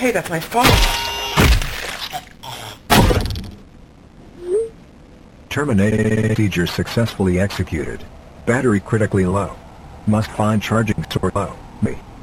Hey, that's my phone. Terminate procedure successfully executed. Battery critically low. Must find charging source low. Me.